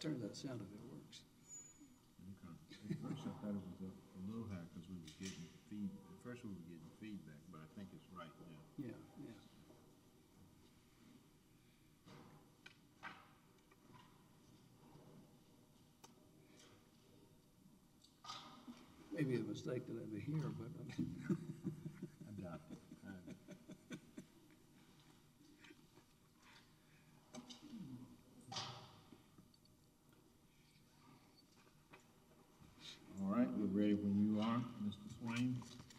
turn that sound if it works. Okay. At first I thought it was up a little high because we were getting at first we were getting feedback, but I think it's right now. Yeah, yeah. Maybe a mistake to let me hear, but I doubt it. All right, we're ready when you are, Mr. Swain.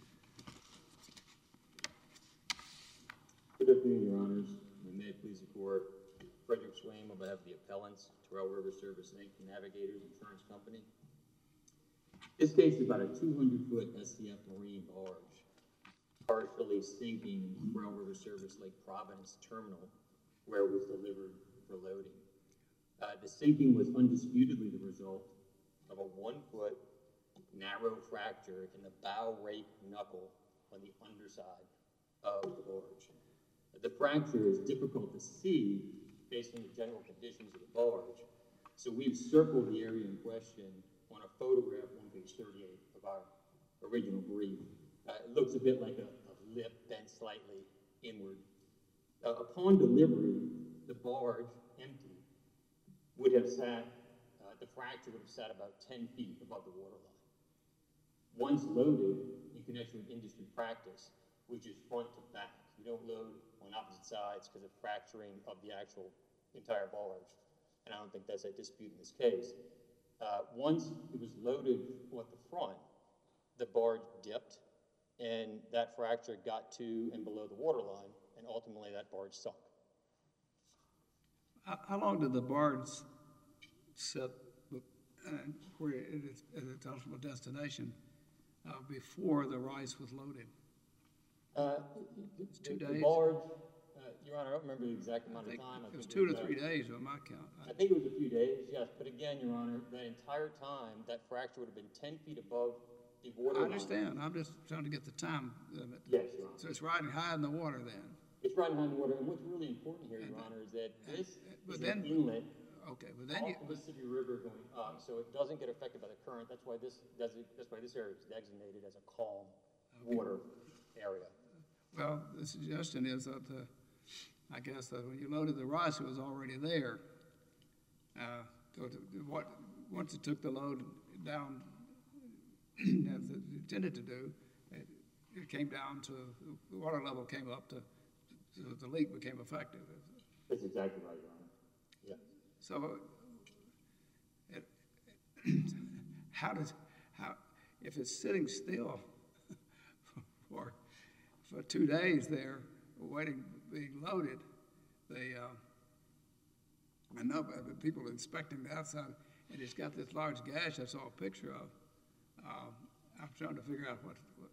Good afternoon, Your Honors, and may it please the Court. Frederick Swain on behalf of the appellants, Terrell River Service Inc., Navigators Insurance Company. This case is about a 200-foot SCF marine barge partially sinking Terrell River Service Lake Providence Terminal, where it was delivered for loading. The sinking was undisputedly the result of a 1-foot narrow fracture in the bow rake knuckle on the underside of the barge. The fracture is difficult to see based on the general conditions of the barge, so we've circled the area in question on a photograph on page 38 of our original brief. It looks a bit like a lip bent slightly inward. Upon delivery, the barge, empty, would have sat, the fracture would have sat about 10 feet above the waterline. Once loaded, in connection with industry practice, which is front to back, you don't load on opposite sides because of fracturing of the actual entire barge, and I don't think that's a dispute in this case. Once it was loaded at the front, the barge dipped, and that fracture got to and below the waterline, and ultimately that barge sunk. how long did the barge sit where it is at its ultimate destination before the rice was loaded? It's 2 days. The barge, Your Honor, I don't remember the exact amount of time. It was 2 to 3 days on my count. I think it was a few days, yes. But again, Your Honor, that entire time, that fracture would have been 10 feet above the waterline. I understand. I'm just trying to get the time limit. Yes, Your Honor. So it's riding high in the water then? It's riding high in the water. And what's really important here, Your Honor, is that this is an inlet okay, but then off the Mississippi River going up, so it doesn't get affected by the current. That's why this area is designated as a calm water area. Well, the suggestion is that I guess that when you loaded the rice, it was already there. Once it took the load down, as it intended to do, it came down to the water level came up to the leak became effective. That's exactly right, Your Honor. Yeah. So, if it's sitting still for 2 days there, waiting, being loaded, I know people inspecting the outside, and it's got this large gash I saw a picture of. I'm trying to figure out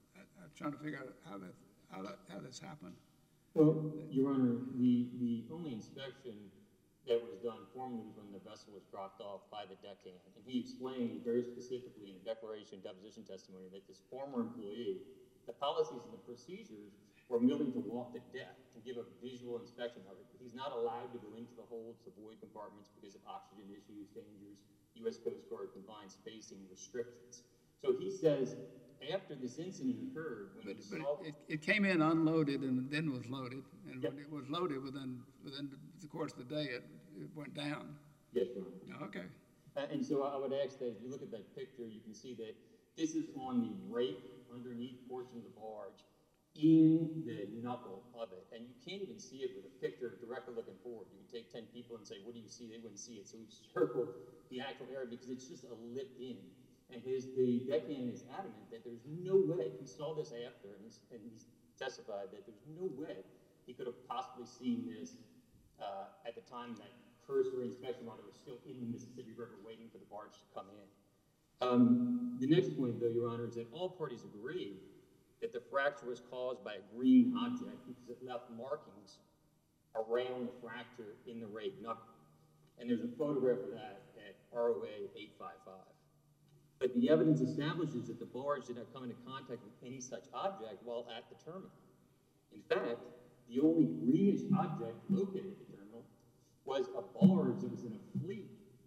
how this happened. Well, Your Honor, the only inspection that was done formally was when the vessel was dropped off by the deckhand, and he explained very specifically in a declaration deposition testimony that this former employee, the policies and the procedures were merely to walk the deck and give a visual inspection of it. He's not allowed to go into the holds, the void compartments because of oxygen issues, dangers, U.S. Coast Guard confined spacing restrictions. So he says after this incident occurred, when it came in unloaded and then was loaded, and when it was loaded within the course of the day, it went down. Yes, Your Honor. Okay. And so I would ask that if you look at that picture, you can see that this is on the rake underneath portion of the barge in the knuckle of it. And you can't even see it with a picture directly looking forward. You can take 10 people and say, what do you see? They wouldn't see it. So we've circled the actual area because it's just a lip in. And the deckhand is adamant that there's no way, he saw this after, and he's testified that there's no way he could have possibly seen this at the time that cursory inspection while it was still in the Mississippi River waiting for the barge to come in. The next point, though, Your Honor, is that all parties agree that the fracture was caused by a green object because it left markings around the fracture in the rake knuckle. And there's a photograph of that at ROA 855. But the evidence establishes that the barge did not come into contact with any such object while at the terminal. In fact, the only greenish object located at the terminal was a barge that was in a fleet in a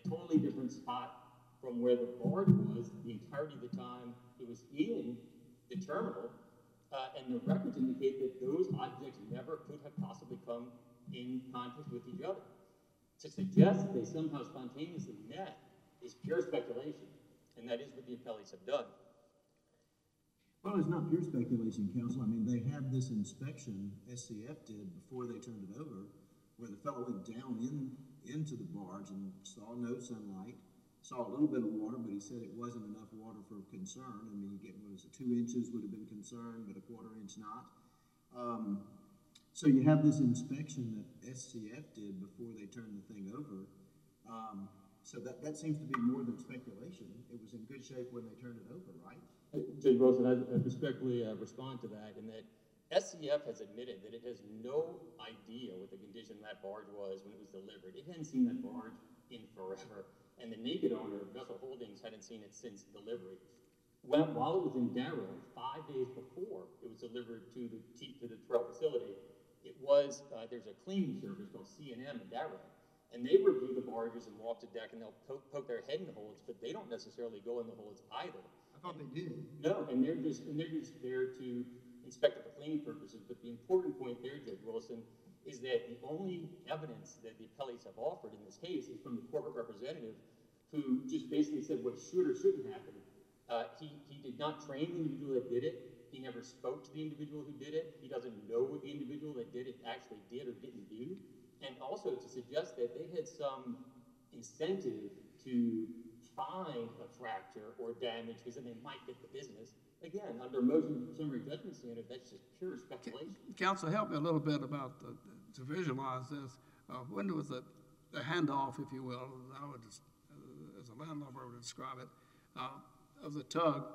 totally different spot from where the barge was the entirety of the time it was in the terminal. And the records indicate that those objects never could have possibly come in contact with each other. To suggest that they somehow spontaneously met is pure speculation, and that is what the appellees have done. Well, it's not pure speculation, counsel. I mean, they had this inspection, SCF did, before they turned it over, where the fellow went down into the barge and saw no sunlight, saw a little bit of water, but he said it wasn't enough water for concern. I mean, what was it, 2 inches would have been concern, but a 1/4 inch not. So you have this inspection that SCF did before they turned the thing over. So that seems to be more than speculation. It was in good shape when they turned it over, right? Judge Wilson, I respectfully respond to that in that SCF has admitted that it has no idea what the condition of that barge was when it was delivered. It hadn't seen that barge in forever, and the naked owner, Vessel Holdings, hadn't seen it since delivery. While it was in Darrow, 5 days before it was delivered to the Terrell facility, it was, there's a cleaning service called C&M in Darrow, and they review the barges and walk the deck, and they'll poke their head in the holds, but they don't necessarily go in the holds either. I thought they did. No, and they're just there to inspect it for cleaning purposes. But the important point there, Judge Wilson, is that the only evidence that the appellees have offered in this case is from the corporate representative, who just basically said what should or shouldn't happen. He did not train the individual that did it. He never spoke to the individual who did it. He doesn't know what the individual that did it actually did or didn't do. And also to suggest that they had some incentive to find a fracture or damage because then they might get the business. Again, under motion summary judgment standard, that's just pure speculation. Counsel, help me a little bit about to visualize this. When was the handoff, if you will, I would just, as a landlubber would describe it, of the tug?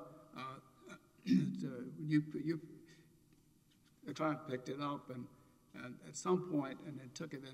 The client picked it up and at some point and then took it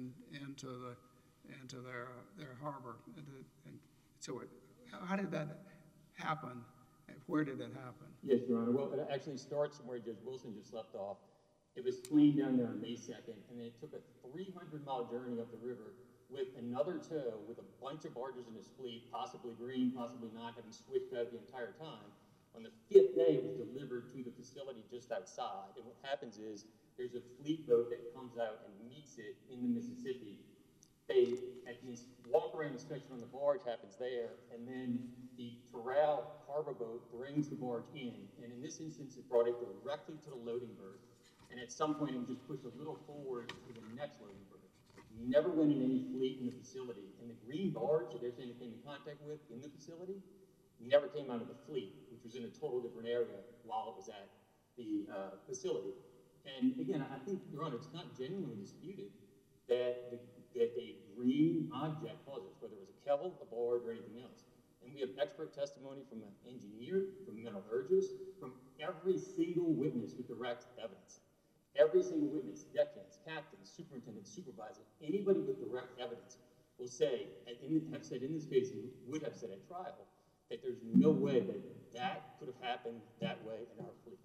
into their harbor. And so how did that happen? And where did it happen? Yes, Your Honor. Well, it actually starts where Judge Wilson just left off. It was cleaned down there on May 2nd, and then it took a 300-mile journey up the river with another tow with a bunch of barges in his fleet, possibly green, possibly not, having switched out the entire time. On the 5th day, it was delivered to the facility just outside. And what happens is there's a fleet boat that comes out and meets it in the Mississippi. At this walk-around inspection on the barge happens there, and then the Terrell harbor boat brings the barge in. And in this instance, it brought it directly to the loading berth. And at some point, it would just push a little forward to the next loading berth. Never went in any fleet in the facility. And the green barge that they're saying it came in contact with in the facility never came out of the fleet, which was in a total different area while it was at the facility. And again, I think, Your Honor, it's not genuinely disputed that a green object caused it, whether it was a kevil, a barge, or anything else. And we have expert testimony from an engineer, from metallurgists, from every single witness with direct evidence. Every single witness, deckhands, captains, superintendent, supervisor, anybody with direct evidence will say, have said in this case, and would have said at trial, that there's no way that could have happened that way in our fleet.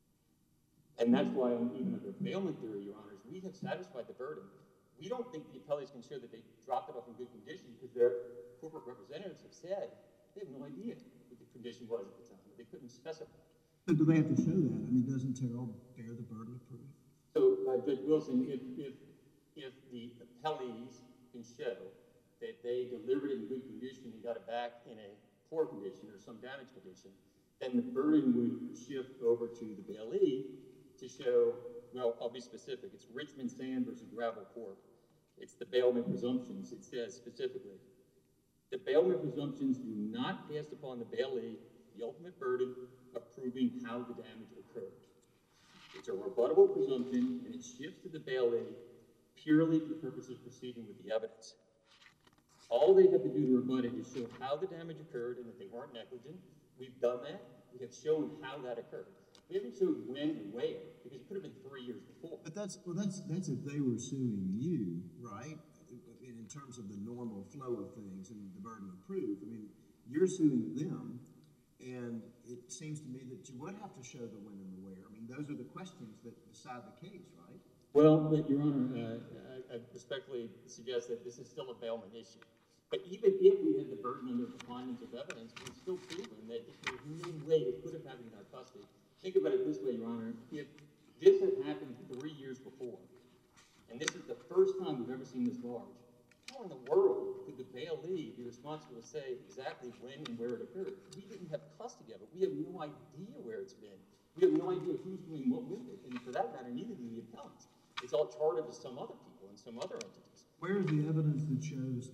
And that's why, even under bailment theory, Your Honors, we have satisfied the burden. We don't think the appellees can show that they dropped it off in good condition because their corporate representatives have said they have no idea what the condition was at the time. They couldn't specify. But do they have to show that? I mean, doesn't Terrell bear the burden of proof? So, Judge Wilson, if the appellees can show that they delivered it in good condition and got it back in a poor condition or some damaged condition, then the burden would shift over to the bailee to show, well, I'll be specific. It's Richmond Sand versus Gravel Corp. It's the bailment presumptions. It says specifically, the bailment presumptions do not cast upon the bailee the ultimate burden of proving how the damage occurred. It's a rebuttable presumption, and it shifts to the bailee purely for the purpose of proceeding with the evidence. All they have to do to rebut it is show how the damage occurred and that they weren't negligent. We've done that. We have shown how that occurred. We haven't shown when and where, because it could have been 3 years before. But that's if they were suing you, right? In terms of the normal flow of things and the burden of proof. I mean, you're suing them, and it seems to me that you would have to show the when and the where. I mean, those are the questions that decide the case, right? Well, Your Honor, I respectfully suggest that this is still a bailment issue. But even if we had the burden under preponderance of evidence, we've still proven that there's no way it could have happened in our custody. Think about it this way, Your Honor. If this had happened 3 years before, and this is the first time we've ever seen this barge, how in the world could the bailee be responsible to say exactly when and where it occurred? We didn't have custody of it. We have no idea where it's been. We have no idea who's doing what with it. And for that matter, neither do the appellants. It's all chartered to some other people and some other entities. Where is the evidence that shows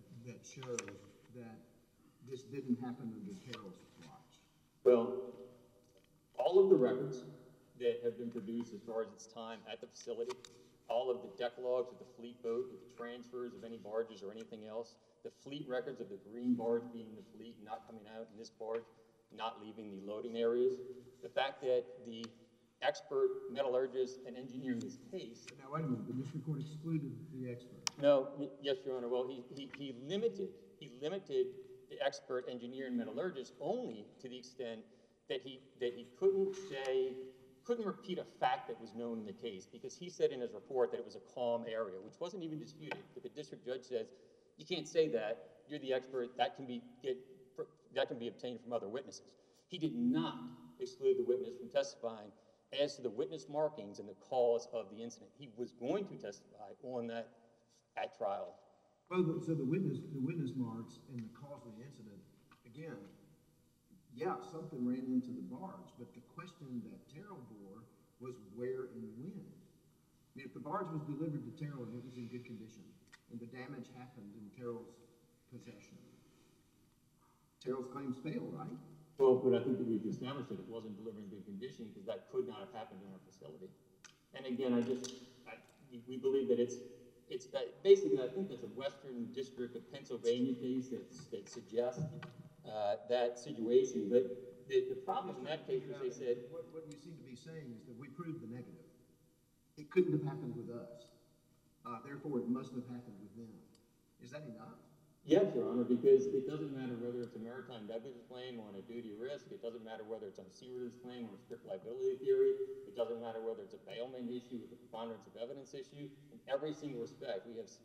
that this didn't happen under Terrell's watch? Well, all of the records that have been produced as far as its time at the facility, all of the decalogues of the fleet boat with the transfers of any barges or anything else, the fleet records of the green barge being the fleet, not coming out, and this barge not leaving the loading areas, the fact that the expert metallurgist and engineer in this case. Now, wait a minute, the district court excluded the expert. No, yes, Your Honor. Well, he limited the expert engineer and metallurgist only to the extent that he couldn't repeat a fact that was known in the case, because he said in his report that it was a calm area, which wasn't even disputed. But the district judge says, you can't say that. You're the expert. That can be obtained from other witnesses. He did not exclude the witness from testifying as to the witness markings and the cause of the incident. He was going to testify on that at trial. Well, so the witness marks and the cause of the incident, again, yeah, something ran into the barge, but the question that Terrell bore was where and when. I mean, if the barge was delivered to Terrell and it was in good condition, and the damage happened in Terrell's possession, Terrell's claims fail, right? Well, but I think that we've established that it wasn't delivered in good condition because that could not have happened in our facility. And again, we believe that it's basically, I think that's a Western District of Pennsylvania case that suggests that situation. But the problem in that case is they said... What you seem to be saying is that we proved the negative. It couldn't have happened with us. Therefore, it must have happened with them. Is that enough? Yes, Your Honor, because it doesn't matter whether it's a maritime negligence claim on a duty risk. It doesn't matter whether it's on a seaworthiness claim or a strict liability theory. It doesn't matter whether it's a bailment issue with a preponderance of evidence issue. In every single respect, we have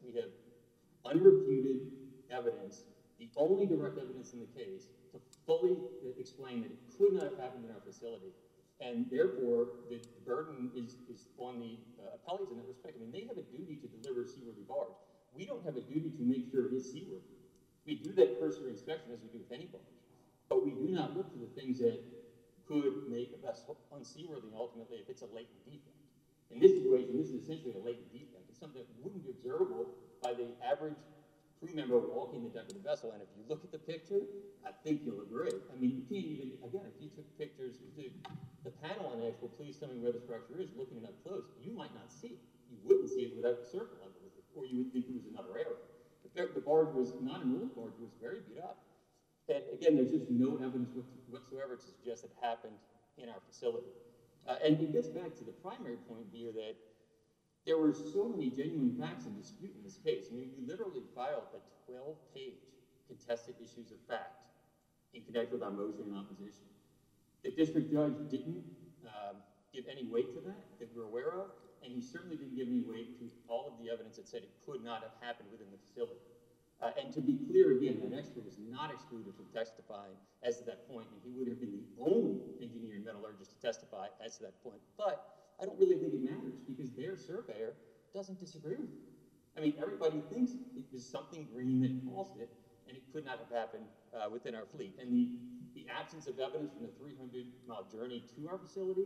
unrefuted evidence, the only direct evidence in the case, to fully explain that it could not have happened in our facility. And therefore, the burden is on the appellees in that respect. I mean, they have a duty to deliver a seaworthy barge. We don't have a duty to make sure it is seaworthy. We do that cursory inspection as we do with any barge. But we do not look to the things that could make a vessel unseaworthy ultimately if it's a latent defect. In this situation, this is essentially a latent defect. It's something that wouldn't be observable by the average crew member walking the deck of the vessel. And if you look at the picture, I think you'll agree. I mean, you can't even, again, if you took pictures, the panel on X will please tell me where the structure is, looking it up close, you might not see it. You wouldn't see it without the circle under it, or you would think it was another area. The barge was not an old barge, it was very beat up. And again, there's just no evidence whatsoever to suggest it happened in our facility. And it gets back to the primary point here that there were so many genuine facts in dispute in this case. I mean, we literally filed a 12-page contested issues of fact in connection with our motion in opposition. The district judge didn't give any weight to that we're aware of, and he certainly didn't give any weight to all of the evidence that said it could not have happened within the facility. And to be clear again, that expert was not excluded from testifying as to that point, and he would have been the only engineer and metallurgist to testify as to that point. But I don't really think it matters because their surveyor doesn't disagree with him. I mean, everybody thinks it was something green that caused it, and it could not have happened within our fleet. And the absence of evidence from the 300-mile journey to our facility,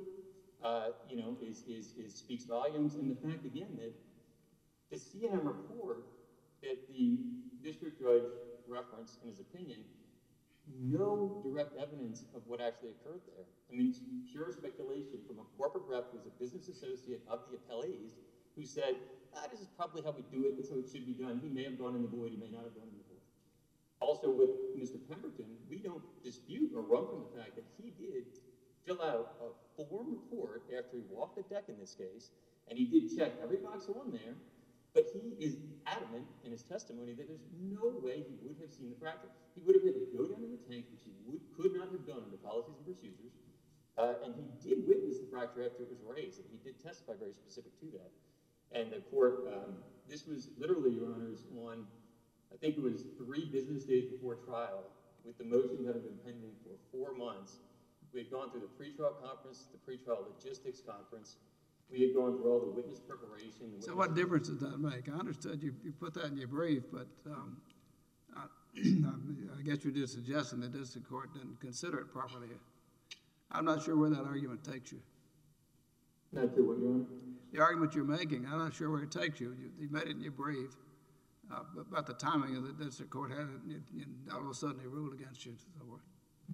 speaks volumes. And the fact again that the CNM report that the district judge referenced in his opinion, no direct evidence of what actually occurred there. I mean, it's pure speculation from a corporate rep who's a business associate of the appellees who said, this is probably how we do it, that's how it should be done. He may have gone in the void, he may not have gone in the void. Also with Mr. Pemberton, we don't dispute or run from the fact that he did fill out a form report after he walked the deck in this case, and he did check every box on there, but he is adamant in his testimony that there's no way he would have seen the fracture. He would have had to go down in the tank, which he could not have done under policies and procedures, and he did witness the fracture after it was raised, and he did testify very specific to that. And the court, this was literally, Your Honors, on I think it was 3 business days before trial, with the motion having been pending for 4 months. We had gone through the pretrial conference, the pretrial logistics conference. We had gone through all the witness preparation. So what difference does that make? I understood you put that in your brief, but I, I guess you're just suggesting the district court didn't consider it properly. I'm not sure where that argument takes you. Not sure what, Your Honor? The argument you're making, I'm not sure where it takes you. You made it in your brief about the timing of the district court had it, and all of a sudden they ruled against you and so forth.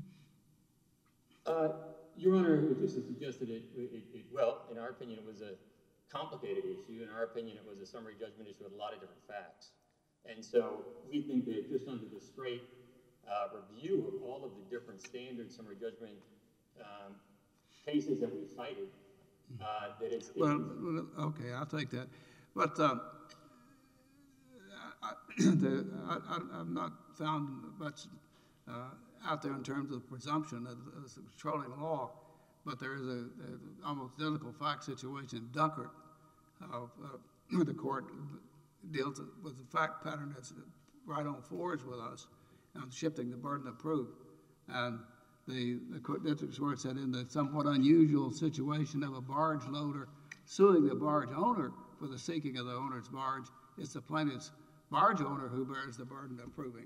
Your Honor, it just suggested well, in our opinion, it was a complicated issue. In our opinion, it was a summary judgment issue with a lot of different facts. And so we think that just under the straight review of all of the different standard summary judgment cases that we cited, that it's... Well, okay, I'll take that. But I've not found much out there in terms of presumption of controlling law, but there is a almost identical fact situation in Dunkert. The court deals with the fact pattern that's right on fours with us on shifting the burden of proof. And the district court said in the somewhat unusual situation of a barge loader suing the barge owner for the sinking of the owner's barge, it's the plaintiff's barge owner who bears the burden of proving.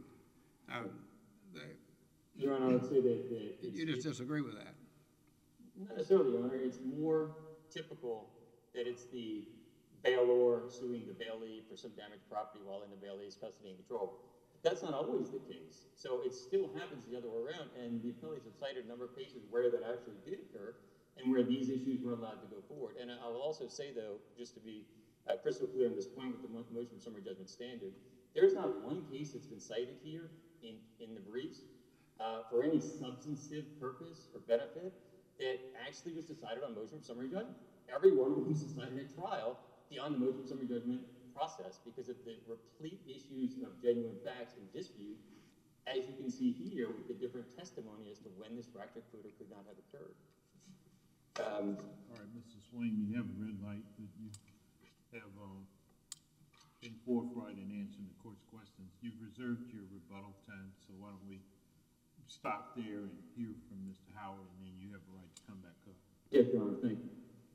Your Honor, I would say that you just disagree with that. Not necessarily, Your Honor. It's more typical that it's the bailor suing the bailee for some damaged property while in the bailee's custody and control. That's not always the case. So it still happens the other way around, and the appellees have cited a number of cases where that actually did occur and where these issues were allowed to go forward. And I will also say, though, just to be crystal clear on this point with the motion for summary judgment standard, there's not one case that's been cited here in the briefs for any substantive purpose or benefit that actually was decided on motion for summary judgment. Every one of them was decided at trial beyond the motion for summary judgment process because of the replete issues of genuine facts and dispute, as you can see here with the different testimony as to when this fracture could or could not have occurred. All right, Mr. Swain, you have a red light, but you have been forthright in answering the court's questions. You've reserved your rebuttal time, so why don't we stop there and hear from Mr. Howard, and then you have a right to come back up. Yes, Your Honor, thank you.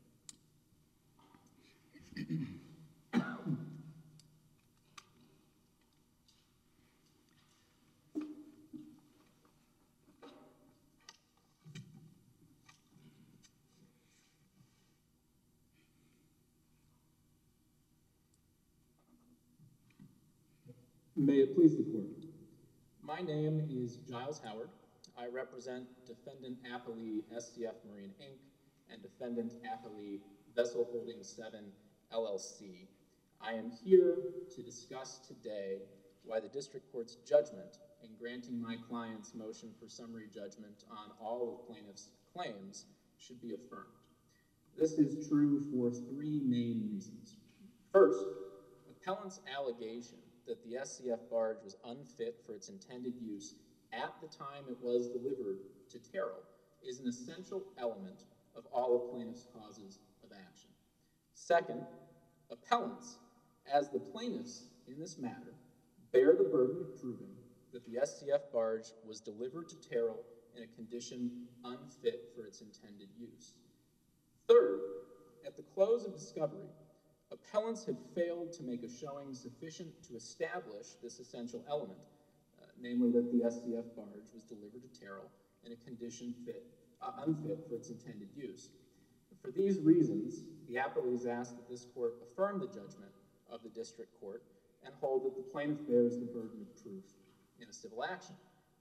May it please the court. My name is Giles Howard. I represent Defendant Appellee SCF Marine Inc. and Defendant Appellee Vessel Holdings 7 LLC. I am here to discuss today why the district court's judgment in granting my client's motion for summary judgment on all of plaintiff's claims should be affirmed. This is true for 3 main reasons. First, appellant's allegation that the SCF barge was unfit for its intended use at the time it was delivered to Terrell is an essential element of all of plaintiff's causes of action. Second, appellants, as the plaintiffs in this matter, bear the burden of proving that the SCF barge was delivered to Terrell in a condition unfit for its intended use. Third, at the close of discovery, appellants have failed to make a showing sufficient to establish this essential element, namely that the SCF barge was delivered to Terrell in a condition unfit for its intended use. For these reasons, the appellees ask that this court affirm the judgment of the district court and hold that the plaintiff bears the burden of proof in a civil action.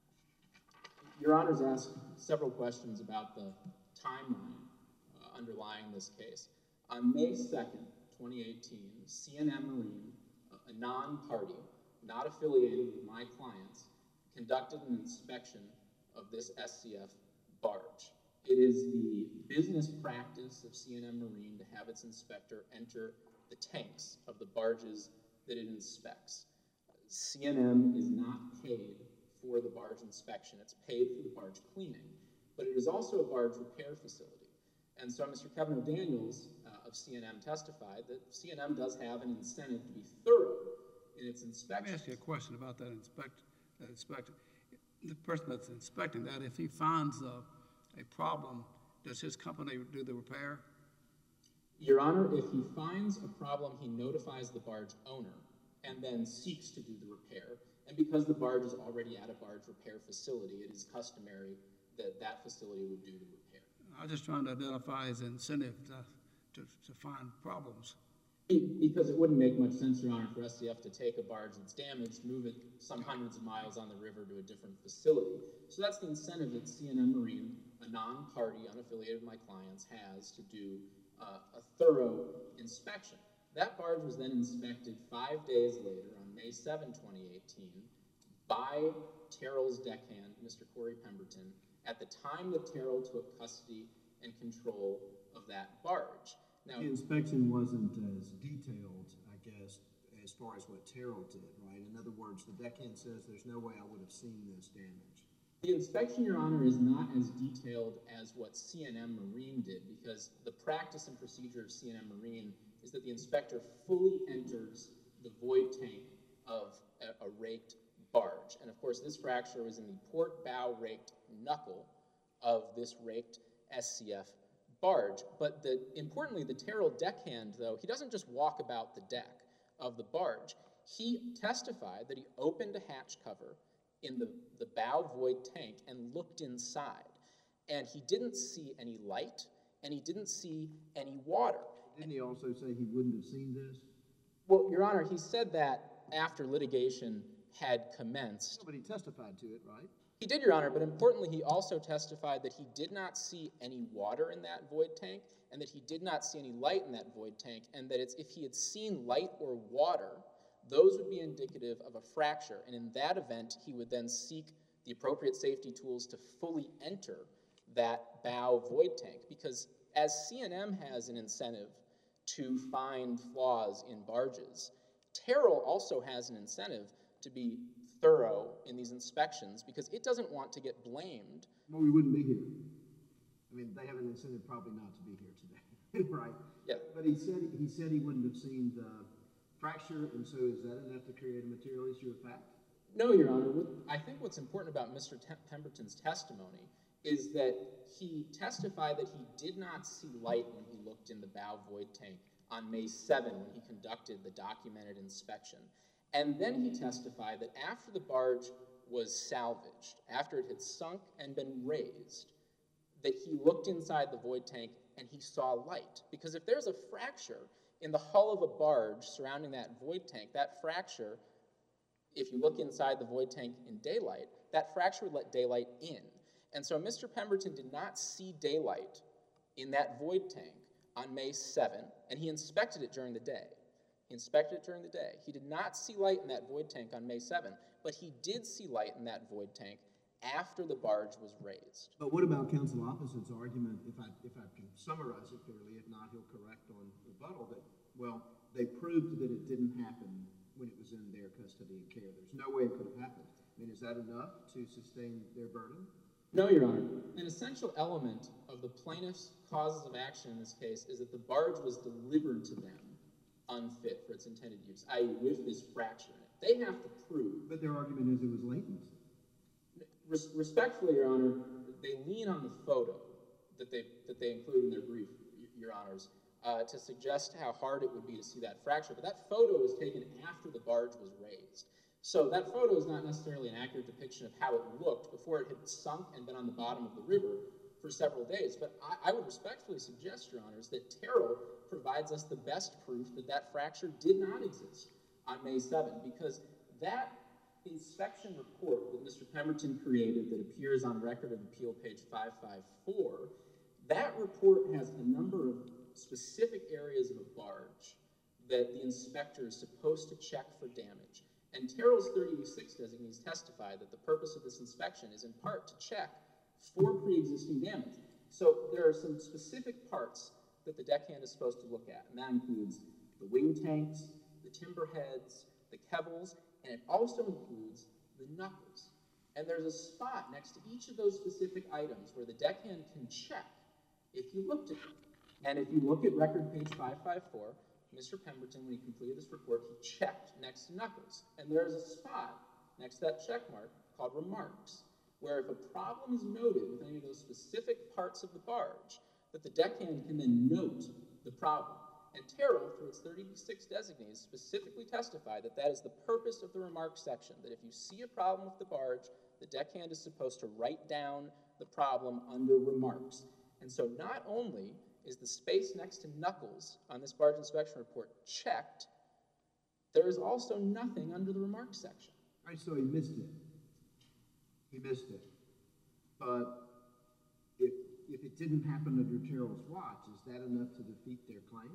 Your Honors asked several questions about the timeline underlying this case. On May 2nd, 2018, CNM Marine, a non-party, not affiliated with my clients, conducted an inspection of this SCF barge. It is the business practice of CNM Marine to have its inspector enter the tanks of the barges that it inspects. CNM is not paid for the barge inspection. It's paid for the barge cleaning, but it is also a barge repair facility. And so Mr. Kevin O'Daniels of CNM testified that CNM does have an incentive to be thorough in its Let me inspection. ask you a question about that inspector. The person that's inspecting that, if he finds a problem, does his company do the repair? Your Honor, if he finds a problem, he notifies the barge owner and then seeks to do the repair. And because the barge is already at a barge repair facility, it is customary that that facility would do the repair. I'm just trying to identify his incentive to find problems. Because it wouldn't make much sense, Your Honor, for SCF to take a barge that's damaged, move it some hundreds of miles on the river to a different facility. So that's the incentive that C&M Marine, a non-party, unaffiliated with my clients, has to do a thorough inspection. That barge was then inspected 5 days later on May 7, 2018, by Terrell's deckhand, Mr. Corey Pemberton, at the time that Terrell took custody and control of that barge. Now, The inspection wasn't as detailed, I guess, as far as what Terrell did, right? In other words, the deckhand says there's no way I would have seen this damage. the inspection, Your Honor, is not as detailed as what C&M Marine did, because the practice and procedure of C&M Marine is that the inspector fully enters the void tank of a raked barge. And of course, this fracture was in the port bow raked knuckle of this raked SCF barge. But importantly, the Terrell deckhand, though, he doesn't just walk about the deck of the barge. He testified that he opened a hatch cover in the bow void tank and looked inside. And he didn't see any light, and he didn't see any water. Didn't he also say he wouldn't have seen this? Well, Your Honor, he said that after litigation had commenced. No, but he testified to it, right? He did, Your Honor, but importantly, he also testified that he did not see any water in that void tank, and that he did not see any light in that void tank, and that if he had seen light or water, those would be indicative of a fracture. And in that event, he would then seek the appropriate safety tools to fully enter that bow void tank. Because as C&M has an incentive to find flaws in barges, Terrell also has an incentive to be thorough in these inspections because it doesn't want to get blamed. Well, we wouldn't be here. I mean, they have an incentive probably not to be here today, right? Yeah. But he said he wouldn't have seen the fracture, and so is that enough to create a material issue of fact? No, Your Honor. I think what's important about Mr. Pemberton's testimony is that he testified that he did not see light when he looked in the bow void tank on May 7 when he conducted the documented inspection. And then he testified that after the barge was salvaged, after it had sunk and been raised, that he looked inside the void tank and he saw light. Because if there's a fracture in the hull of a barge surrounding that void tank, that fracture, if you look inside the void tank in daylight, that fracture would let daylight in. And so Mr. Pemberton did not see daylight in that void tank on May 7, and he inspected it during the day. He inspected it during the day. He did not see light in that void tank on May 7, but he did see light in that void tank after the barge was raised. But what about counsel opposite's argument, if I can summarize it clearly, if not, he'll correct on rebuttal, that, well, they proved that it didn't happen when it was in their custody and care. There's no way it could have happened. I mean, is that enough to sustain their burden? No, Your Honor. An essential element of the plaintiff's causes of action in this case is that the barge was delivered to them unfit for its intended use, i.e. with this fracture in it. They have to prove. But their argument is it was latent. Respectfully, Your Honor, they lean on the photo that they include in their brief, Your Honors, to suggest how hard it would be to see that fracture. But that photo was taken after the barge was raised. So that photo is not necessarily an accurate depiction of how it looked before it had sunk and been on the bottom of the river for several days. But I would respectfully suggest, Your Honors, that Terrell provides us the best proof that that fracture did not exist on May 7, because that inspection report that Mr. Pemberton created that appears on Record of Appeal, page 554, that report has a number of specific areas of a barge that the inspector is supposed to check for damage. And Terrell's 3086 designees testified that the purpose of this inspection is in part to check for pre-existing damage. So there are some specific parts that the deckhand is supposed to look at, and that includes the wing tanks, the timber heads, the kevels, and it also includes the knuckles. And there's a spot next to each of those specific items where the deckhand can check if you looked at them. And if you look at Record page 554, Mr. Pemberton, when he completed this report, he checked next to Knuckles. And there is a spot next to that check mark called Remarks, where if a problem is noted with any of those specific parts of the barge, that the deckhand can then note the problem. And Terrell, through its 36 designees, specifically testified that that is the purpose of the Remarks section, that if you see a problem with the barge, the deckhand is supposed to write down the problem under Remarks. And so not only is the space next to Knuckles on this barge inspection report checked, there is also nothing under the Remarks section. All right, so he missed it. He missed it. But if it didn't happen under Terrell's watch, is that enough to defeat their claim?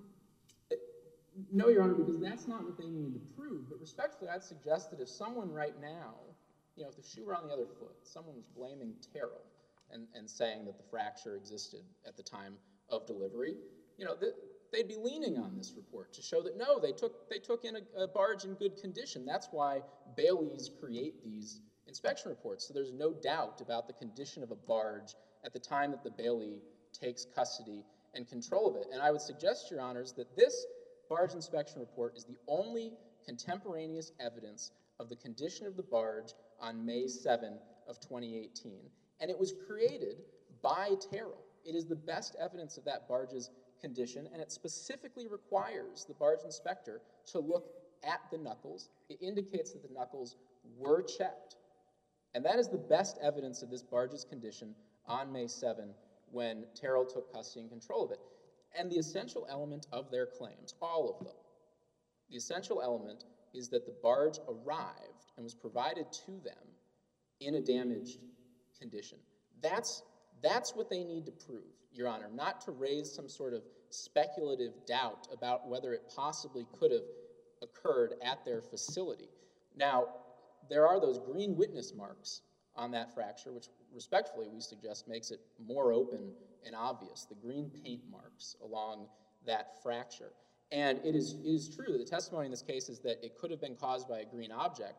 No, Your Honor, because that's not what they need to prove. But respectfully, I'd suggest that if someone right now, if the shoe were on the other foot, someone was blaming Terrell and saying that the fracture existed at the time of delivery, they'd be leaning on this report to show that no, they took in a barge in good condition. That's why baileys create these inspection reports. So there's no doubt about the condition of a barge at the time that the bailee takes custody and control of it. And I would suggest, Your Honors, that this barge inspection report is the only contemporaneous evidence of the condition of the barge on May 7 of 2018. And it was created by Terrell. It is the best evidence of that barge's condition, and it specifically requires the barge inspector to look at the knuckles. It indicates that the knuckles were checked. And that is the best evidence of this barge's condition on May 7 when Terrell took custody and control of it. And the essential element of their claims, all of them, the essential element is that the barge arrived and was provided to them in a damaged condition. That's what they need to prove, Your Honor, not to raise some sort of speculative doubt about whether it possibly could have occurred at their facility. Now, there are those green witness marks on that fracture, which respectfully we suggest makes it more open and obvious, the green paint marks along that fracture. And it is true that the testimony in this case is that it could have been caused by a green object.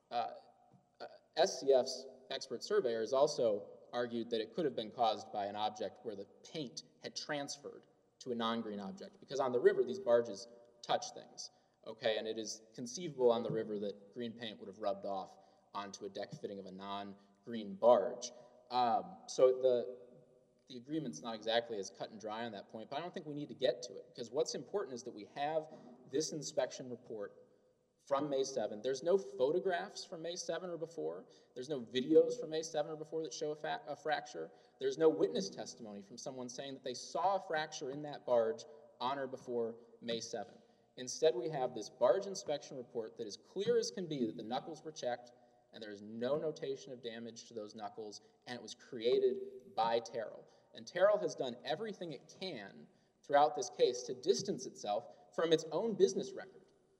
SCF's expert surveyor has also argued that it could have been caused by an object where the paint had transferred to a non-green object, because on the river these barges touch things, okay, and it is conceivable on the river that green paint would have rubbed off onto a deck fitting of a non-green barge. So the agreement's not exactly as cut and dry on that point, but I don't think we need to get to it, because what's important is that we have this inspection report from May 7. There's no photographs from May 7 or before. There's no videos from May 7 or before that show a fracture. There's no witness testimony from someone saying that they saw a fracture in that barge on or before May 7. Instead, we have this barge inspection report that is clear as can be that the knuckles were checked, and there is no notation of damage to those knuckles, and it was created by Terrell. And Terrell has done everything it can throughout this case to distance itself from its own business record.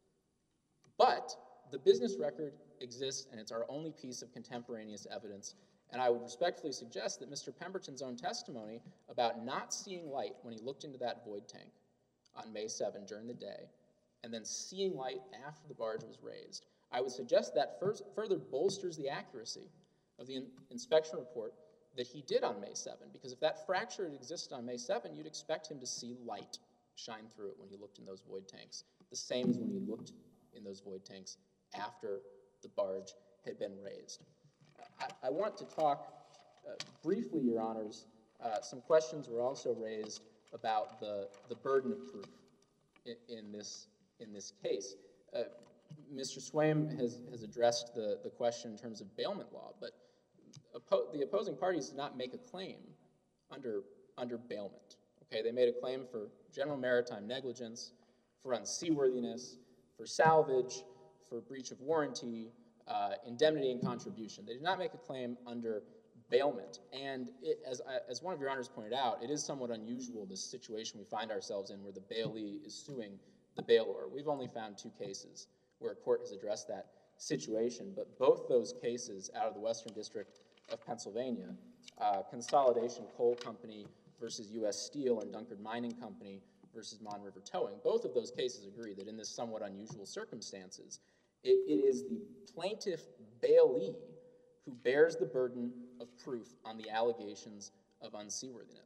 But the business record exists, and it's our only piece of contemporaneous evidence. And I would respectfully suggest that Mr. Pemberton's own testimony about not seeing light when he looked into that void tank on May 7 during the day, and then seeing light after the barge was raised, I would suggest that further bolsters the accuracy of the inspection report that he did on May 7, because if that fracture had existed on May 7, you'd expect him to see light shine through it when he looked in those void tanks, the same as when he looked in those void tanks after the barge had been raised. I want to talk briefly, Your Honors, some questions were also raised about the burden of proof in this case. Mr. Swaim has addressed the question in terms of bailment law, but the opposing parties did not make a claim under bailment. Okay, they made a claim for general maritime negligence, for unseaworthiness, for salvage, for breach of warranty, indemnity and contribution. They did not make a claim under bailment. And as one of Your Honors pointed out, it is somewhat unusual, this situation we find ourselves in where the bailee is suing the bailor. We've only found 2 cases where a court has addressed that situation, but both those cases out of the Western District of Pennsylvania, Consolidation Coal Company versus U.S. Steel and Dunkard Mining Company versus Mon River Towing, both of those cases agree that in this somewhat unusual circumstances, it is the plaintiff bailee who bears the burden of proof on the allegations of unseaworthiness.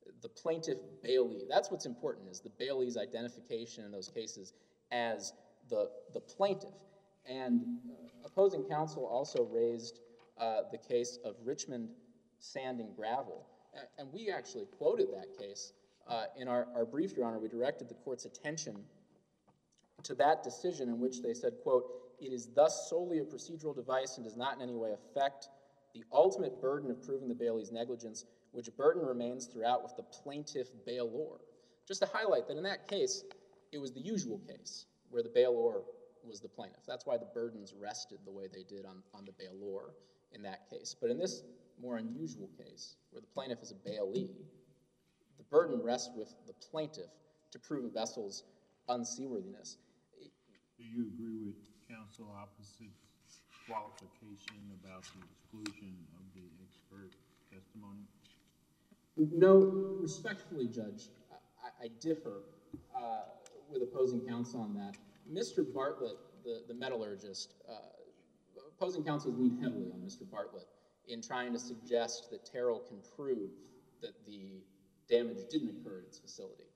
the plaintiff bailee. That's what's important, is the bailee's identification in those cases as the plaintiff. And opposing counsel also raised the case of Richmond Sand and Gravel. And we actually quoted that case in our brief, Your Honor. We directed the court's attention to that decision in which they said, quote, "It is thus solely a procedural device and does not in any way affect the ultimate burden of proving the bailee's negligence, which burden remains throughout with the plaintiff bailor." Just to highlight that in that case, it was the usual case where the bailor was the plaintiff. That's why the burdens rested the way they did on the bailor in that case. But in this more unusual case, where the plaintiff is a bailee, the burden rests with the plaintiff to prove a vessel's unseaworthiness. Do you agree with counsel opposite's qualification about the exclusion of the expert testimony? No, respectfully, Judge, I differ with opposing counsel on that. Mr. Bartlett, the metallurgist, opposing counsel leaned heavily on Mr. Bartlett in trying to suggest that Terrell can prove that the damage didn't occur at its facility.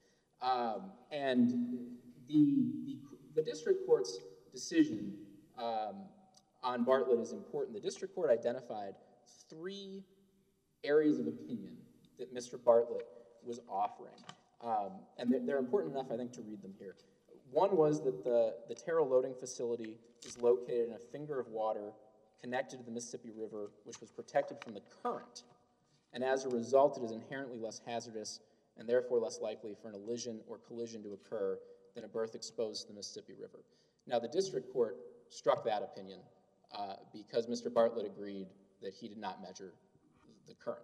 And the district court's decision on Bartlett is important. The district court identified 3 areas of opinion that Mr. Bartlett was offering. And they're important enough, I think, to read them here. One was that the Terrell loading facility is located in a finger of water connected to the Mississippi River, which was protected from the current. And as a result, it is inherently less hazardous and therefore less likely for an elision or collision to occur than a berth exposed to the Mississippi River. Now, the district court struck that opinion because Mr. Bartlett agreed that he did not measure the current,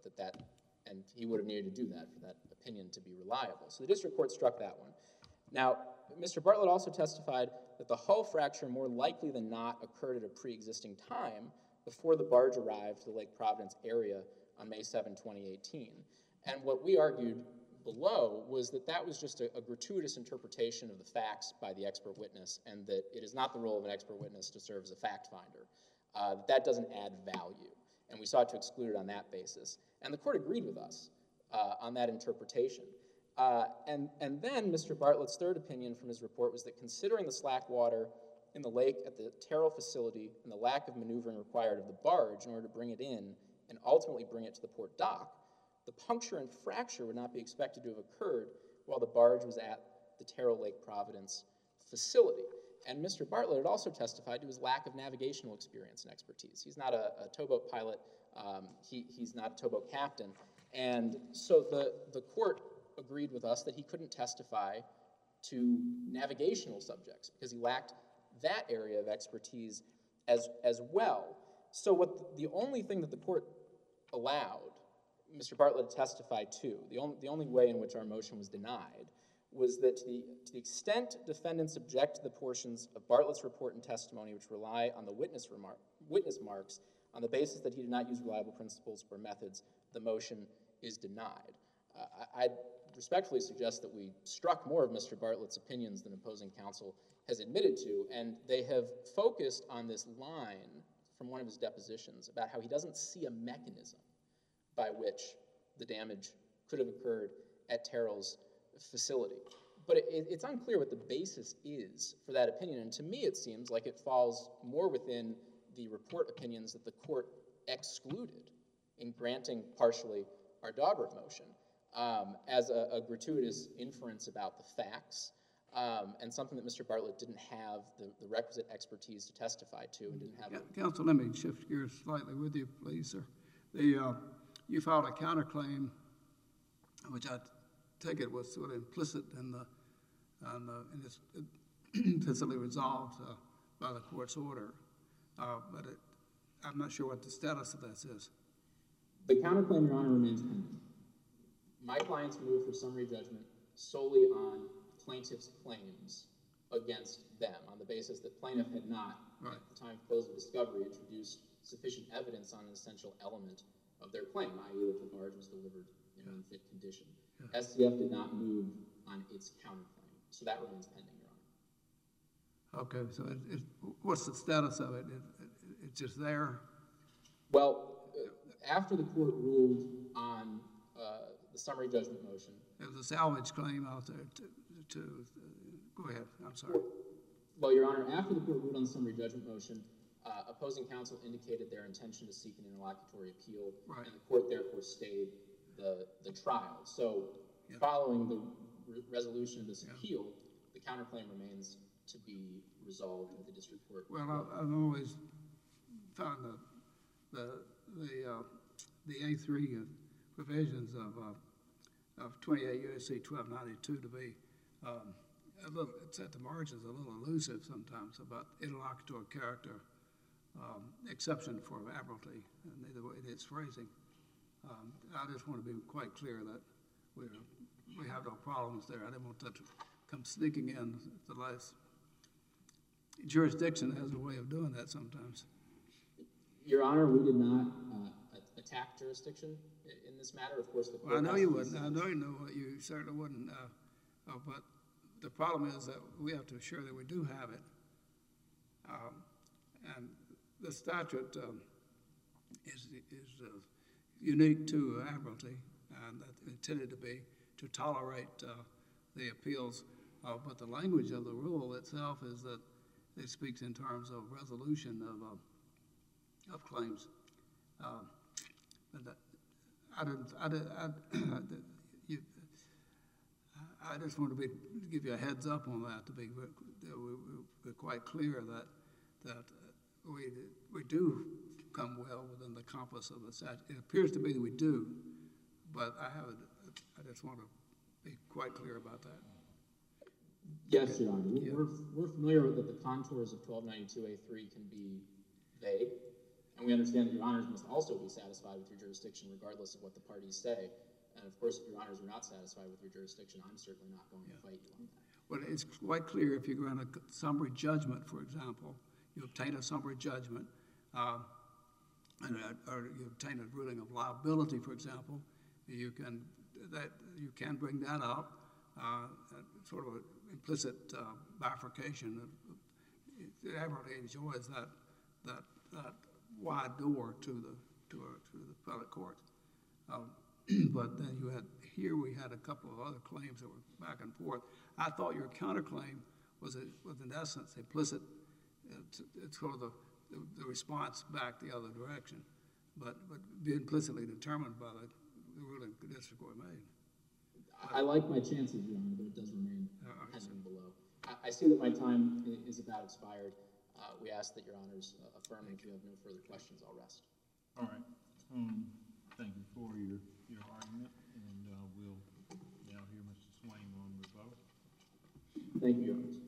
and he would have needed to do that for that opinion to be reliable. So the district court struck that one. Now, Mr. Bartlett also testified that the hull fracture more likely than not occurred at a pre-existing time before the barge arrived to the Lake Providence area on May 7, 2018. And what we argued below was that that was just a gratuitous interpretation of the facts by the expert witness, and that it is not the role of an expert witness to serve as a fact finder. That doesn't add value, and we sought to exclude it on that basis. And the court agreed with us on that interpretation. And then Mr. Bartlett's third opinion from his report was that considering the slack water in the lake at the Terrell facility and the lack of maneuvering required of the barge in order to bring it in and ultimately bring it to the port dock, the puncture and fracture would not be expected to have occurred while the barge was at the Terrell Lake Providence facility. And Mr. Bartlett had also testified to his lack of navigational experience and expertise. He's not a towboat pilot. He's not a towboat captain. And so the court agreed with us that he couldn't testify to navigational subjects because he lacked that area of expertise as well. So the only thing that the court allowed Mr. Bartlett to testify to, the only way in which our motion was denied, was that to the extent defendants object to the portions of Bartlett's report and testimony which rely on the witness marks on the basis that he did not use reliable principles or methods, the motion is denied. I respectfully suggest that we struck more of Mr. Bartlett's opinions than opposing counsel has admitted to, and they have focused on this line from one of his depositions about how he doesn't see a mechanism by which the damage could have occurred at Terrell's facility. But it's unclear what the basis is for that opinion, and to me it seems like it falls more within the report opinions that the court excluded in granting partially our Daubert motion as a gratuitous inference about the facts and something that Mr. Bartlett didn't have the requisite expertise to testify to and didn't have. Counsel, let me shift gears slightly with you, please, sir. You filed a counterclaim, which I take it was sort of implicit in this implicitly resolved by the court's order, but I'm not sure what the status of this is. The counterclaim, Your Honor, remains pending. My clients moved for summary judgment solely on plaintiff's claims against them on the basis that plaintiff had not, at the time of close of discovery, introduced sufficient evidence on an essential element of their claim, i.e. that the barge was delivered in unfit condition. Yeah. SCF did not move on its counterclaim, so that remains pending, Your Honor. Okay, so what's the status of it? It's just there? Well, after the court ruled on the summary judgment motion. There was a salvage claim out there go ahead, I'm sorry. Well, Your Honor, after the court ruled on the summary judgment motion, opposing counsel indicated their intention to seek an interlocutory appeal, Right. and the court therefore stayed the trial. So, following the resolution of this appeal, the counterclaim remains to be resolved at the district court. Well, I've always found the A3 provisions of 28 U.S.C. 1292 to be it's at the margins a little elusive sometimes about interlocutory character, exception for admiralty, and the way it's phrasing. I just want to be quite clear that we have no problems there. I didn't want that to come sneaking in at the last. Jurisdiction has a way of doing that sometimes. Your Honor, we did not attack jurisdiction in this matter. Of course, the court. Well, I know you wouldn't. I know you certainly wouldn't. But the problem is that we have to assure that we do have it. And the statute is unique to admiralty, and that's intended to be to tolerate the appeals. But the language of the rule itself is that it speaks in terms of resolution of claims. I just want to give you a heads up on that, we're quite clear that we do come well within the compass of the statute. It appears to be that we do, but I just want to be quite clear about that. Yes, Your Honor. We're familiar with that the contours of 1292A3 can be vague, and we understand that Your Honors must also be satisfied with your jurisdiction regardless of what the parties say. And of course, if Your Honors are not satisfied with your jurisdiction, I'm certainly not going to fight you on that. Well, it's quite clear if you grant a summary judgment, for example, you obtain a summary judgment, or you obtain a ruling of liability, for example, you can bring that up, sort of an implicit bifurcation. Admiralty enjoys that wide door to the appellate court. But then we had a couple of other claims that were back and forth. I thought your counterclaim was in essence implicit. It's sort of the response back the other direction, but be implicitly determined by the ruling the district court made. I like my chances, Your Honor, but it does remain pending below. I see that my time is about expired. We ask that Your Honors affirm, and if you have no further questions, I'll rest. All right. Thank you for your argument, and we'll now hear Mr. Swain on rebuttal. Thank you, Your Honors.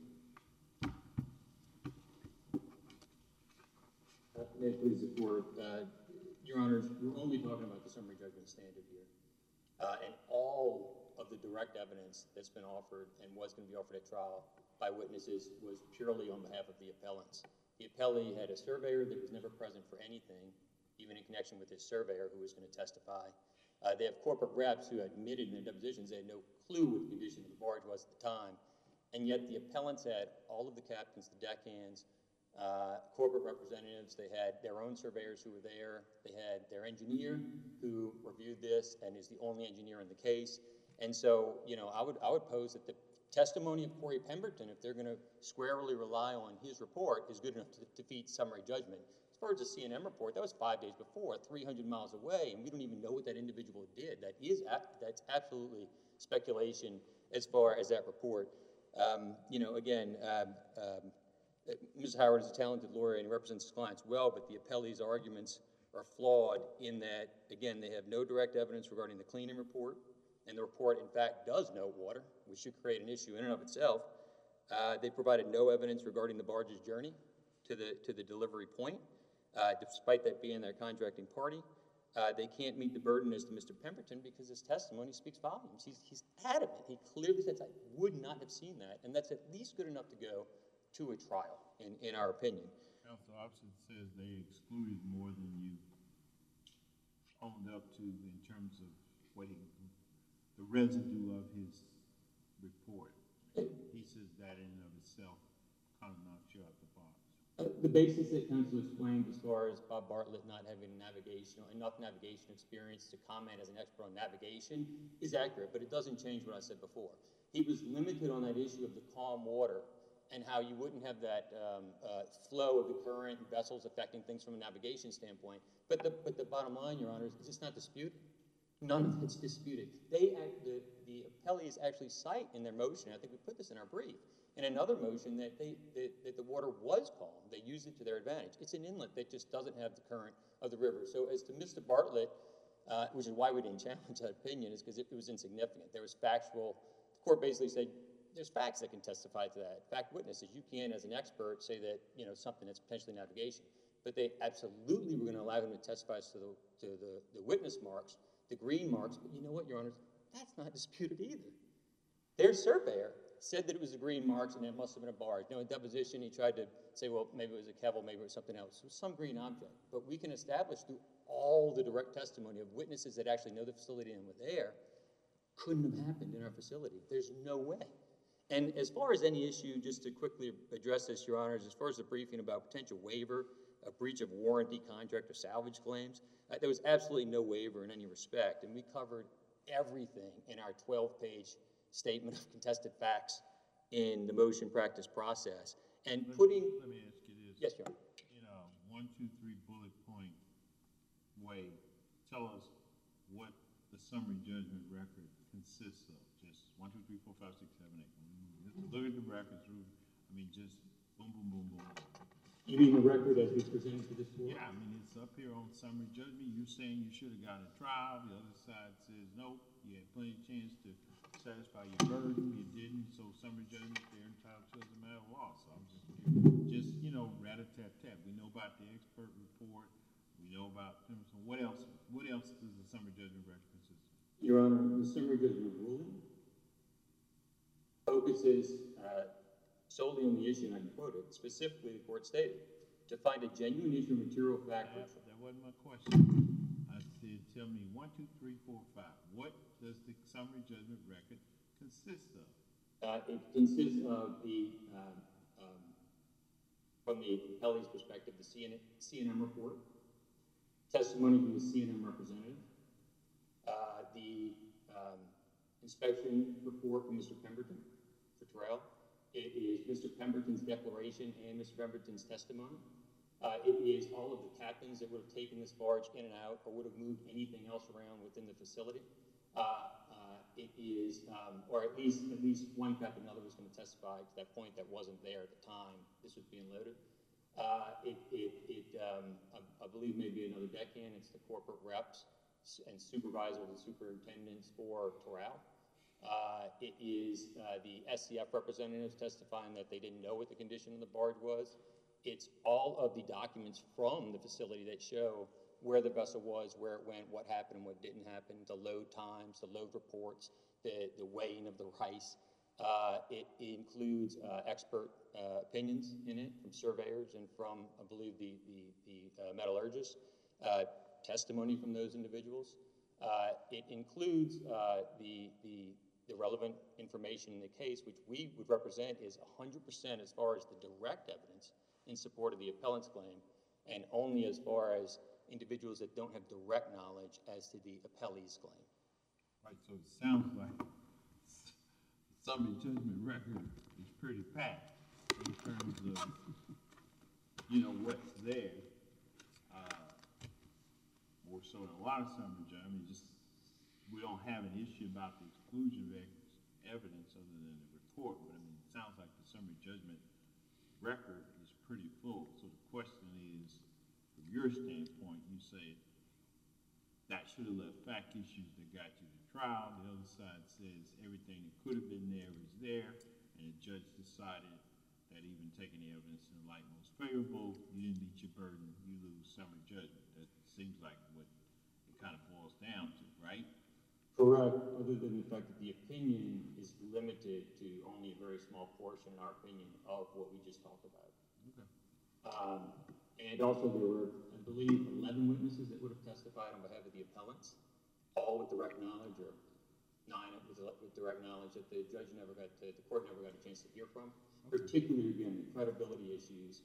May it please the court, Your Honors, we're only talking about the summary judgment standard here. And all of the direct evidence that's been offered and was going to be offered at trial by witnesses was purely on behalf of the appellants. The appellee had a surveyor that was never present for anything, even in connection with his surveyor who was going to testify. They have corporate reps who admitted in their depositions they had no clue what the condition of the barge was at the time. And yet the appellants had all of the captains, the deckhands, corporate representatives. They had their own surveyors who were there. They had their engineer who reviewed this and is the only engineer in the case. And so, I would pose that the testimony of Corey Pemberton, if they're going to squarely rely on his report, is good enough to defeat summary judgment. As far as the CNN report, that was 5 days before, 300 miles away, and we don't even know what that individual did. That's absolutely speculation as far as that report. Ms. Howard is a talented lawyer and represents his clients well, but the appellee's arguments are flawed in that, again, they have no direct evidence regarding the cleaning report, and the report, in fact, does note water, which should create an issue in and of itself. They provided no evidence regarding the barge's journey to the delivery point, despite that being their contracting party. They can't meet the burden as to Mr. Pemberton because his testimony speaks volumes. He's adamant. He clearly says, I would not have seen that, and that's at least good enough to go to a trial, in our opinion. Counsel Opson says they excluded more than you owned up to in terms of the residue of his report. He says that in and of itself kind of knocks you out the box. The basis that counsel explained as far as Bob Bartlett not having enough navigation experience to comment as an expert on navigation is accurate, but it doesn't change what I said before. He was limited on that issue of the calm water and how you wouldn't have that flow of the current and vessels affecting things from a navigation standpoint. But the bottom line, Your Honor, is it's not disputed. None of it's disputed. The appellees actually cite in their motion, I think we put this in our brief, in another motion that that the water was calm. They used it to their advantage. It's an inlet that just doesn't have the current of the river. So as to Mr. Bartlett, which is why we didn't challenge that opinion, is because it was insignificant. There was factual, the court basically said, there's facts that can testify to that. Fact witnesses, you can, as an expert, say that, you know, something that's potentially navigation. But they absolutely were going to allow him to testify to the witness marks, the green marks. But you know what, Your Honor, that's not disputed either. Their surveyor said that it was the green marks and it must have been a barge. Now, in deposition, he tried to say, well, maybe it was a kevel, maybe it was something else. It was some green object. But we can establish through all the direct testimony of witnesses that actually know the facility and were there, couldn't have happened in our facility. There's no way. And as far as any issue, just to quickly address this, Your Honors, as far as the briefing about potential waiver, a breach of warranty, contract, or salvage claims, there was absolutely no waiver in any respect. And we covered everything in our 12-page statement of contested facts in the motion practice process. And Let me ask you this. Yes, Your Honor. In a 1, 2, 3 bullet point way, tell us what the summary judgment record consists of. Just 1, 2, 3, 4, 5, 6, 7, 8. Just look at the record through. I mean, just boom, boom, boom, boom. You mean the record as we presented to this court? Yeah, I mean, it's up here on summary judgment. You're saying you should have gotten a trial. The other side says nope. You had plenty of chance to satisfy your burden. You didn't. So summary judgment, they're entitled to as a matter of law. So I'm just you know, rat-a-tat-tat. We know about the expert report. We know about so what else? What else does the summary judgment record consist of? Your Honor, the summary judgment ruling focuses solely on the issue, and I can quote it, specifically the court stated, to find a genuine issue of material fact. That wasn't my question. I said, tell me 1, 2, 3, 4, 5. What does the summary judgment record consist of? It consists of the, from the appellee's perspective, the CNM report, testimony from the CNM representative, the inspection report from Mr. Pemberton for Terrell. It is Mr. Pemberton's declaration and Mr. Pemberton's testimony. It is all of the captains that would have taken this barge in and out or would have moved anything else around within the facility. It is, or at least one captain, another was going to testify to that point that wasn't there at the time this was being loaded. I believe maybe another deckhand. It's the corporate reps and supervisors and superintendents for Terrell. It is the SCF representatives testifying that they didn't know what the condition of the barge was. It's all of the documents from the facility that show where the vessel was, where it went, what happened, what didn't happen, the load times, the load reports, the weighing of the rice. It includes expert opinions in it from surveyors and from, I believe, the metallurgists, testimony from those individuals. It includes the relevant information in the case, which we would represent is 100% as far as the direct evidence in support of the appellant's claim, and only as far as individuals that don't have direct knowledge as to the appellee's claim. Right, so it sounds like the summary judgment record is pretty packed in terms of, you know, what's there. More so than a lot of summary judgment, just we don't have an issue about the exclusion of evidence other than the report. But I mean, it sounds like the summary judgment record is pretty full. So the question is, from your standpoint, you say that should have left fact issues that got you to trial. The other side says everything that could have been there is there, and the judge decided that even taking the evidence in the light most favorable, you didn't meet your burden, you lose summary judgment. That seems like what it kind of boils down to, right? Correct, other than the fact that the opinion is limited to only a very small portion, in our opinion, of what we just talked about. Okay. And also there were, I believe, 11 witnesses that would have testified on behalf of the appellants, all with direct knowledge, or 9 with direct knowledge that the judge never got to, the court never got a chance to hear from, particularly, again, the credibility issues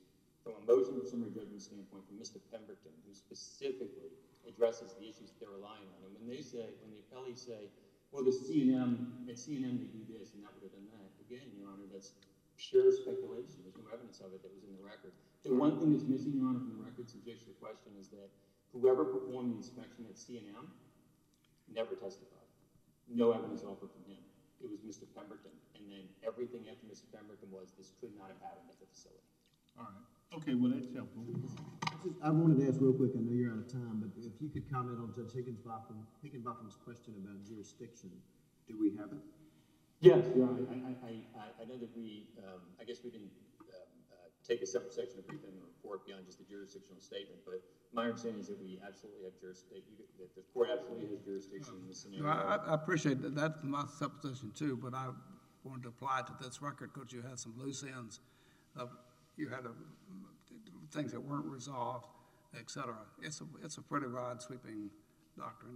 from a motion for summary judgment standpoint from Mr. Pemberton, who specifically addresses the issues that they're relying on. And when they say, when the appellees say, well, the C&M, at C&M they do this and that would have done that, again, Your Honor, that's pure speculation. There's no evidence of it that was in the record. The one thing that's missing, Your Honor, from the record, subject to your question, is that whoever performed the inspection at C&M never testified. No evidence offered from him. It was Mr. Pemberton. And then everything after Mr. Pemberton was, this could not have happened at the facility. All right. Okay, well, that's helpful. I wanted to ask real quick, I know you're out of time, but if you could comment on Judge Higginbotham's question about jurisdiction. Do we have it? Yes, Your Honor. I know that we, I guess we didn't take a separate section of briefing in the report beyond just the jurisdictional statement, but my understanding is that we absolutely have jurisdiction, that the court absolutely has jurisdiction in this scenario. I appreciate that. That's my supposition too, but I wanted to apply it to this record because you had some loose ends of, you had things that weren't resolved, et cetera. It's a pretty wide sweeping doctrine.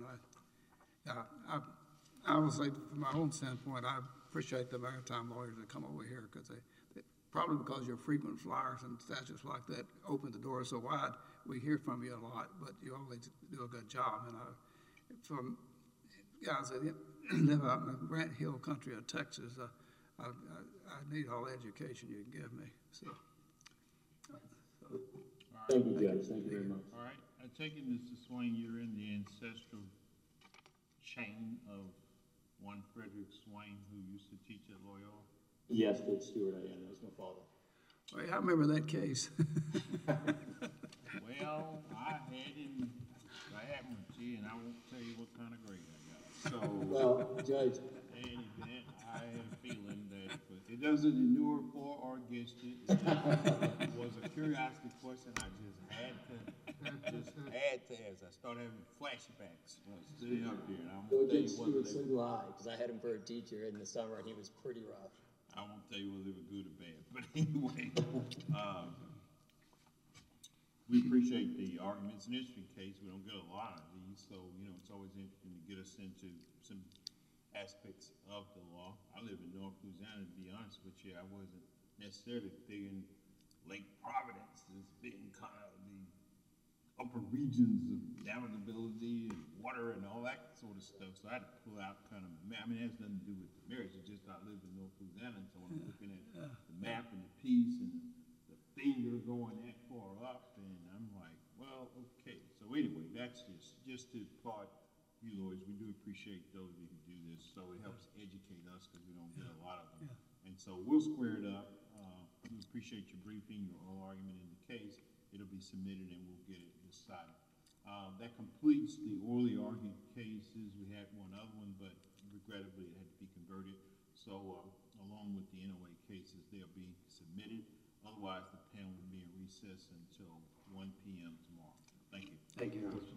I would say from my own standpoint, I appreciate the maritime lawyers that come over here because they probably because your frequent flyers and statutes like that open the door so wide, we hear from you a lot, but you always do a good job. And from guys that live out in the Grant Hill country of Texas, I need all the education you can give me. So. Thank you, Judge. Thank you very much. All right. I take it, Mr. Swain, you're in the ancestral chain of one Frederick Swain who used to teach at Loyola? Yes, Judge Stewart, I am. That was my father. Well, yeah, I remember that case. Well, I had him, I had him with you, and I won't tell you what kind of grade I got. So, Well, Judge, any event, I have a feeling that it doesn't endure for or against it. It was a curiosity question. I just had to ask. I started having flashbacks when I was sitting up here, and I Well, won't tell Judge you whether Stewart, so they do I, because I had him for a teacher in the summer, and he was pretty rough. I won't tell you whether they were good or bad, but anyway, we appreciate the arguments. It's an interesting case. We don't get a lot of these, so, you know, it's always interesting to get us into some aspects of the law. I live in North Louisiana, to be honest with you. I wasn't necessarily big in Lake Providence as being kind of the upper regions of navigability and water and all that sort of stuff. So I had to pull out kind of, I mean, it has nothing to do with the marriage. It's just I live in North Louisiana, and so I'm looking at the map and the piece and the finger going that far up, and I'm like, well, okay. So anyway, that's just to applaud you lawyers. We do appreciate those of you who do this, so it helps educate us because we don't get a lot of them. And so we'll square it up. We appreciate your briefing, your oral argument in the case. It'll be submitted and we'll get it decided. That completes the orally argued cases. We had one other one, but regrettably it had to be converted. So along with the NOA cases, they'll be submitted. Otherwise, the panel will be in recess until 1 p.m. tomorrow. Thank you. Thank you, Your Honor.